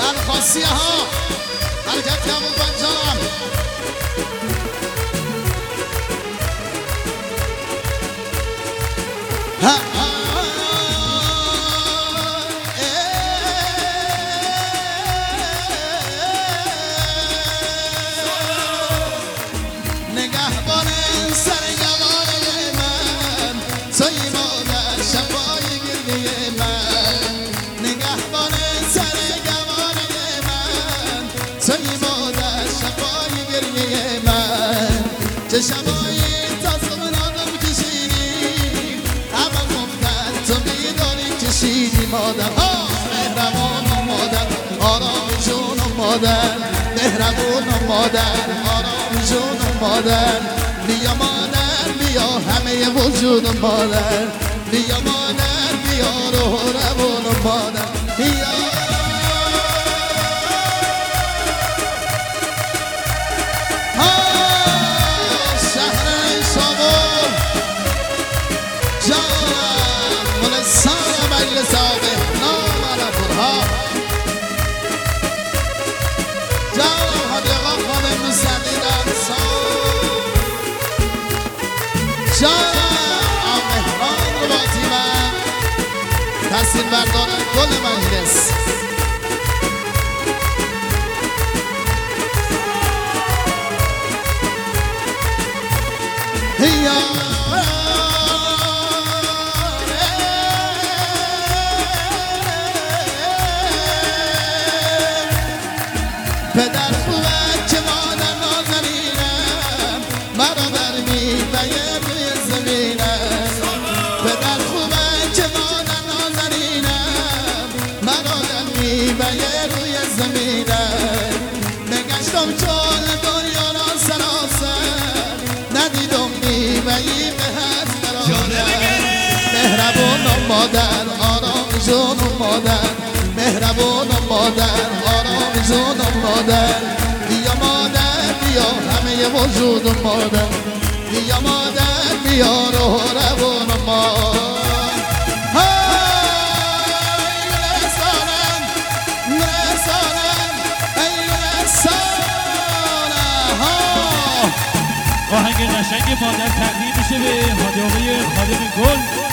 خاصیه ها حرکت یا بود جانم نگهبان سر گواره من توی مادر شفای گریه من نگهبان سر گواره من توی مادر شفای گریه من چه شبایی تا سمنادم کشیدی همه گفتن تو میدانی کشیدی مادر مهربان و مادر آرام جون و مادر مهربون و مادر آرام جون و مادر بیا مادر بیا همه وجود مادر بیا مادر بیا روح و روان و مادر بیا شهر شامل جانم ملسان مجلس آبه نام عرفورها جانم حدیقان خانه مسلین انسان جانم مهران رباطی من تحصیل بردار گل مجلس پدر خوبه که مادر نازنینم مرا در میوه روی زمینم پدر خوبه که مادر نازنینم مرا در میوه روی زمینم نگشتم چون دنیا را سراسر ندیدم میوهی به هر برادر مهربون و مادر آرام جون و مادر مهربون و مادر آرام جون و مادر بیا مادر بیا همه وجود و مادر بیا مادر بیا روح و روان و مادر رسانم رسانم ای رسانه آهنگ قشنگ مادر تقدیم میشه به حاج آقای خادم گل